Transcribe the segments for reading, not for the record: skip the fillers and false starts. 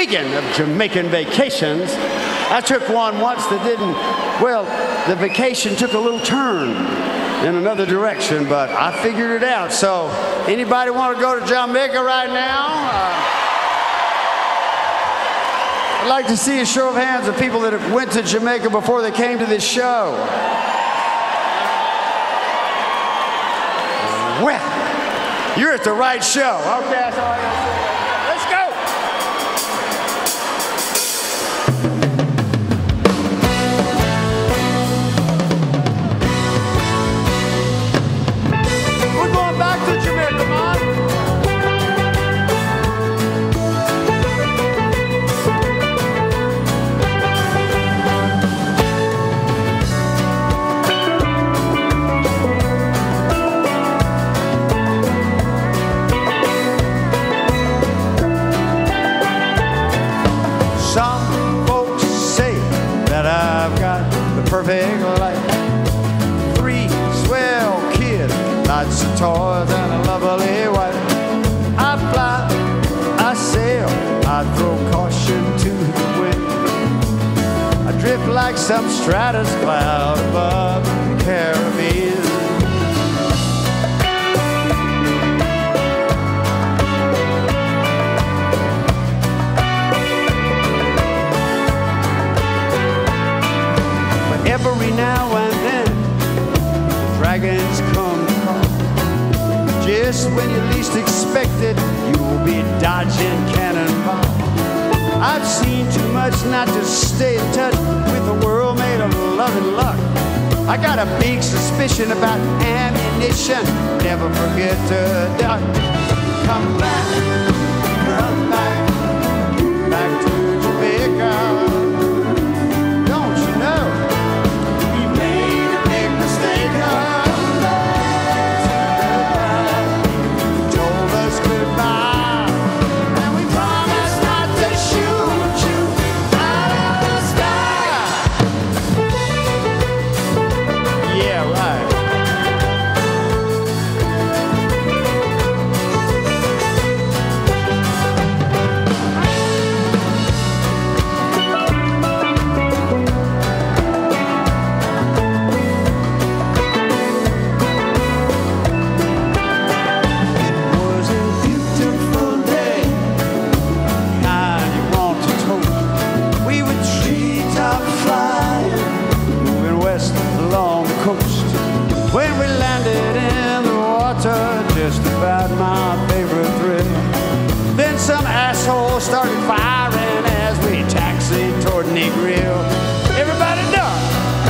Speaking of Jamaican vacations, I took one once that didn't, well, the vacation took a little turn in another direction, but I figured it out. So, anybody want to go to Jamaica right now? I'd like to see a show of hands of people that have went to Jamaica before they came to this show. Well, you're at the right show. Okay, that's all I got to say. Let's go. We're going back to Jamaica, man. Some folks say that I've got the perfect life. 3 swell kids, lots of toys, and a lovely wife. I fly, I sail, I throw caution to the wind. I drift like some stratus cloud above the Caribbean. Every now and then, dragons come to call. Just when you least expect it, you'll be dodging cannonball. I've seen too much not to stay in touch with a world made of love and luck. I got a big suspicion about ammunition. Never forget to duck. Come back, come back, back to Jamaica. When we landed in the water, just about my favorite thrill. Then some asshole started firing as we taxied toward Negril. Everybody duck.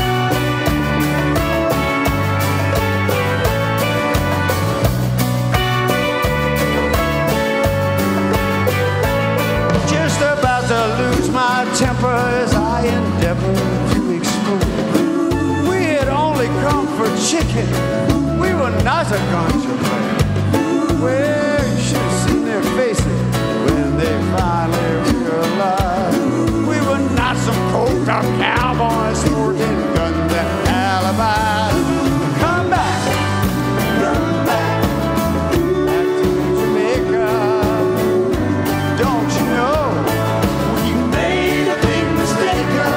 Just about to lose my temper as I endeavor to explain. Come for chicken, we were not a country. Well, you should have seen their faces when they finally realized we were not some coked up cowboys sporting guns and alibis. Come back, back to Jamaica. Don't you know we made a big mistake?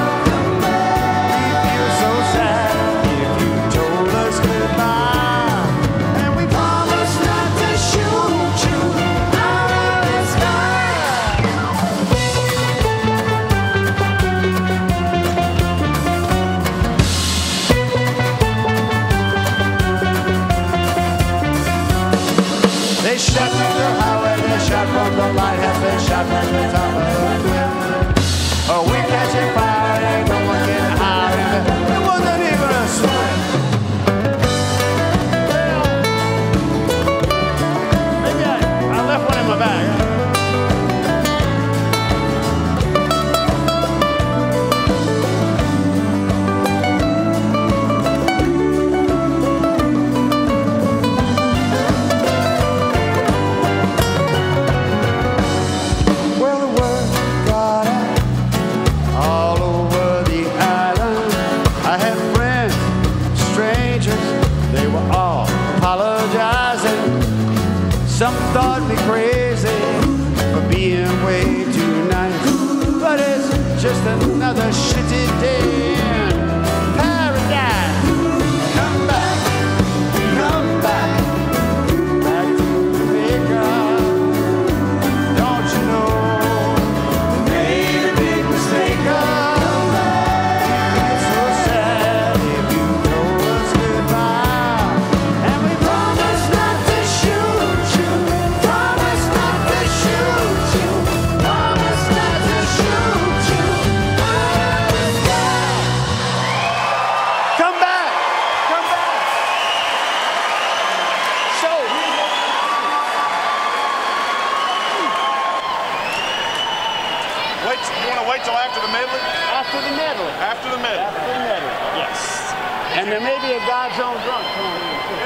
They shot from the highway, they shot from the lighthouse, they shot from the top of the cliff. Oh, we catching fire, ain't no one getting higher. It wasn't even a swim. Maybe I left one in my bag. Some thought me crazy for being way too nice. just another shitty day in paradise. Come back, come back, back to Jamaica. Don't you know we made a big mistake? Come back. It's so sad if you told us goodbye. And we promised not to shoot you. Promised not to shoot you. Promised not to shoot you. Come back! Come back! So, Wait, you want to wait till after the medley? after the medley. After the medley. After the medley, yes. And there may be a God's own drunk.